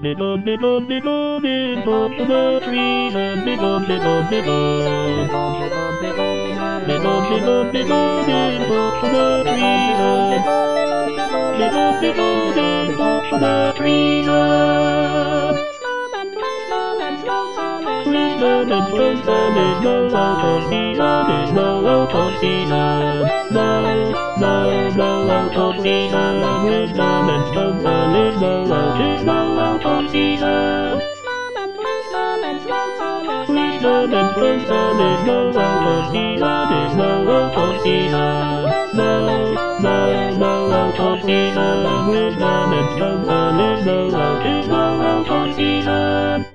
nibble, nibble, nibble, nibble to the trees and nibble, nibble, nibble. Nibble, nibble, nibble, nibble to the trees and nibble, nibble, nibble to the trees and Policeman and postman is no out of season, is no out of season. No out of season. Policeman and postman is no out of season. Policeman and postman is no out of season, is no out of season. No out of season. Policeman and postman is no out of season.